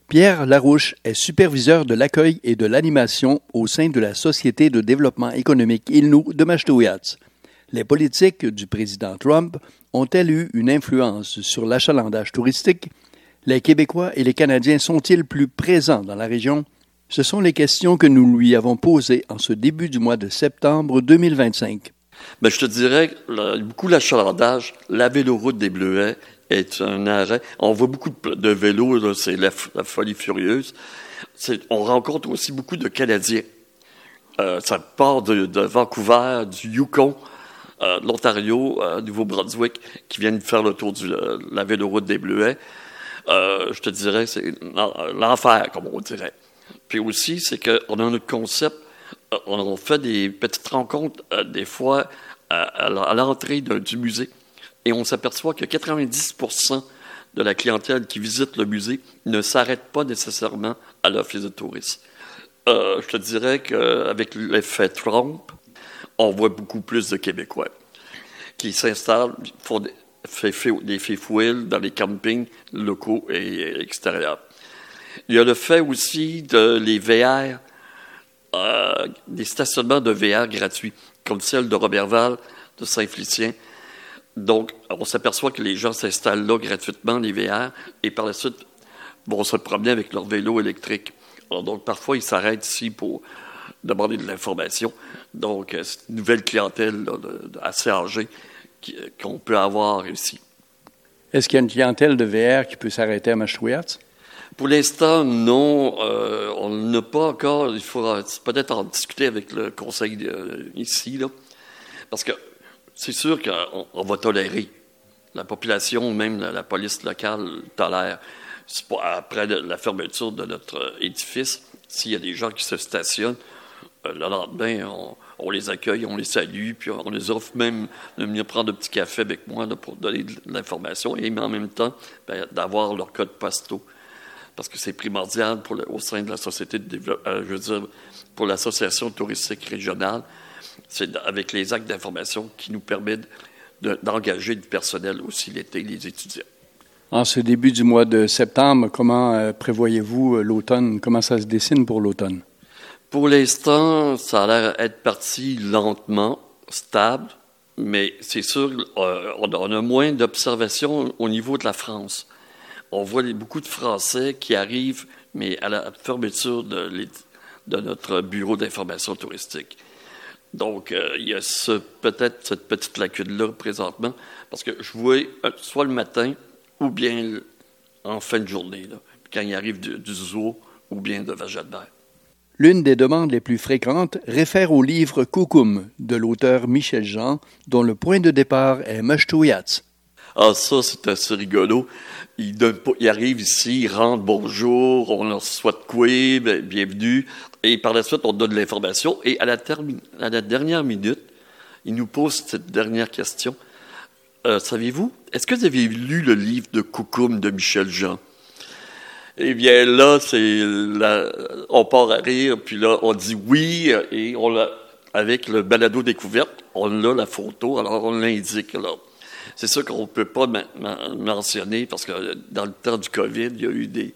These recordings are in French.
Pierre Larouche est superviseur de l'accueil et de l'animation au sein de la Société de développement économique Innu de Mashteuiatz. Les politiques du président Trump ont-elles eu une influence sur l'achalandage touristique? Les Québécois et les Canadiens sont-ils plus présents dans la région? Ce sont les questions que nous lui avons posées en ce début du mois de septembre 2025. Bien, je te dirais, beaucoup l'achalandage, la véloroute des Bleuets est un arrêt. On voit beaucoup de vélos, là, c'est la folie furieuse. On rencontre aussi beaucoup de Canadiens. Ça part de Vancouver, du Yukon, de l'Ontario, Nouveau-Brunswick, qui viennent faire le tour de la véloroute des Bleuets. Je te dirais, c'est l'enfer, comme on dirait. Puis aussi, c'est qu'on a notre concept, on fait des petites rencontres, des fois, à l'entrée du musée. Et on s'aperçoit que 90% de la clientèle qui visite le musée ne s'arrête pas nécessairement à l'office de tourisme. Je te dirais qu'avec l'effet Trump, on voit beaucoup plus de Québécois qui s'installent, font des fifouilles dans les campings locaux et extérieurs. Il y a le fait aussi de les VR, des stationnements de VR gratuits, comme celle de Roberval, de Saint-Félicien. Donc, on s'aperçoit que les gens s'installent là gratuitement, les VR, et par la suite vont se promener avec leur vélo électrique. Alors, donc, parfois, ils s'arrêtent ici pour demander de l'information. Donc, c'est une nouvelle clientèle là, assez âgée qu'on peut avoir ici. Est-ce qu'il y a une clientèle de VR qui peut s'arrêter à Mashteuiatz? Pour l'instant, non. On n'a pas encore. Il faudra peut-être en discuter avec le conseil ici, là, parce que c'est sûr qu'on va tolérer. La population, même la police locale, tolère. C'est pas après la fermeture de notre édifice, s'il y a des gens qui se stationnent, le lendemain, on les accueille, on les salue, puis on les offre même de venir prendre un petit café avec moi là, pour donner de l'information et en même temps d'avoir leur code postaux. Parce que c'est primordial au sein de la société de développement, pour l'association touristique régionale. C'est avec les actes d'information qui nous permettent d'engager du personnel aussi l'été, les étudiants. En ce début du mois de septembre, comment prévoyez-vous l'automne? Comment ça se dessine pour l'automne? Pour l'instant, ça a l'air d'être parti lentement, stable, mais c'est sûr, on a moins d'observations au niveau de la France. On voit beaucoup de Français qui arrivent, mais à la fermeture de notre bureau d'information touristique. Donc, il y a peut-être cette petite lacune-là présentement, parce que je vois soit le matin ou bien en fin de journée, là, quand il arrive du zoo ou bien de Vagelbert. L'une des demandes les plus fréquentes réfère au livre Coucoum de l'auteur Michel Jean, dont le point de départ est Mashteuiatz. Ah, ça, c'est assez rigolo. Il arrive ici, il rentre, bonjour, on leur souhaite quoi, bienvenue. Et par la suite, on donne l'information. Et à la dernière minute, il nous pose cette dernière question. Savez-vous, est-ce que vous avez lu le livre de Coucoum de Michel Jean? Eh bien, là, on part à rire, puis là, on dit oui, et avec le balado découverte, on a la photo, alors on l'indique, là. C'est ça qu'on ne peut pas mentionner, parce que dans le temps du COVID, il y a eu des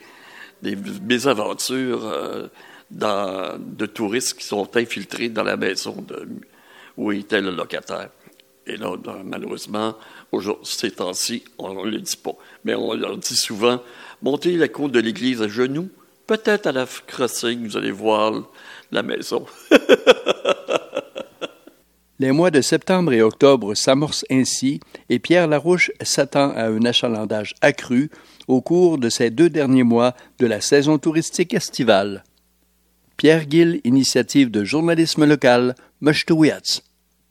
mésaventures de touristes qui sont infiltrés dans la maison où était le locataire. Et là, malheureusement, ces temps-ci, on ne le dit pas. Mais on leur dit souvent, montez la cour de l'église à genoux, peut-être à la crossing, vous allez voir la maison. Les mois de septembre et octobre s'amorcent ainsi et Pierre Larouche s'attend à un achalandage accru au cours de ces 2 derniers mois de la saison touristique estivale. Pierre Gill, Initiative de journalisme local, Mashteuiatz.